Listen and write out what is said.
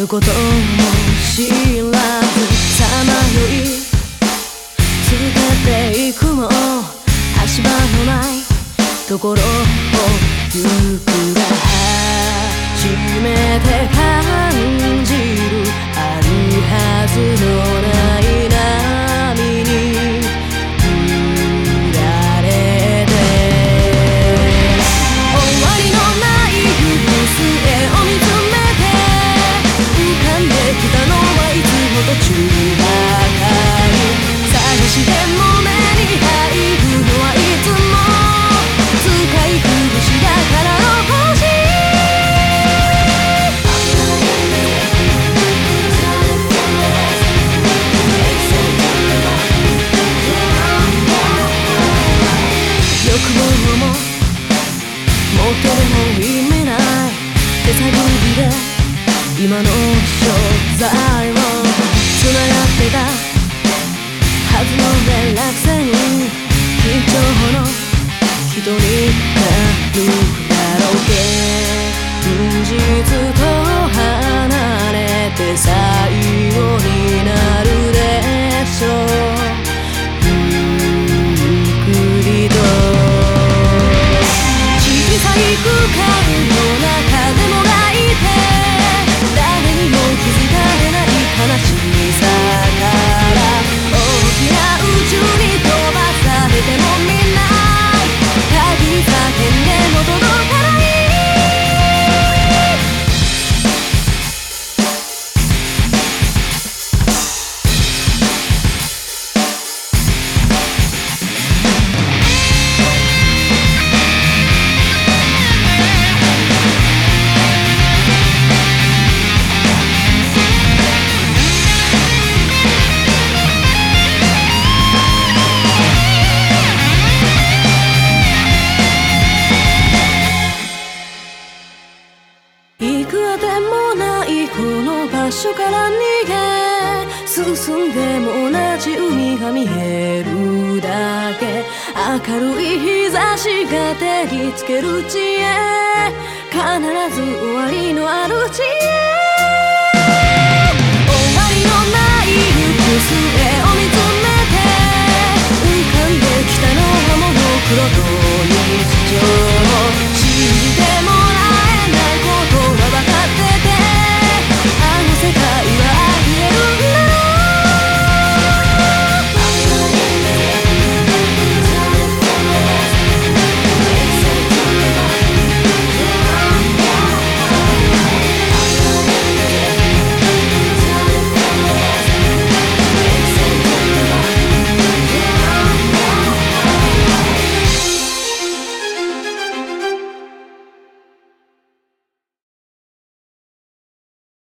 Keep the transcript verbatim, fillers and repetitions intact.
ことも知らずさまよい続けていくも足場のないところを行くが初めて感じるあるはずのない波に揺られて終わりのない行く末を見つめて浮かんできたのはいつも途中ばかり探しても目に入るのはいつも使い古しだからの星欲望ももっとでも意味ない手探りで今の所在をつながってたはずの連絡線緊張の人になるだろう現実と離れて最後になるでしょうゆっくりと小さい空間の中でもがいて誰にも気づかれない悲しさから大きな宇宙に飛ばされても見ない限り叫んでも届かない幾でもないこの場所から逃げ進んでも同じ海が見えるだけ明るい日差しが照りつける地へ必ず終わりのある地へ終わりのない行く末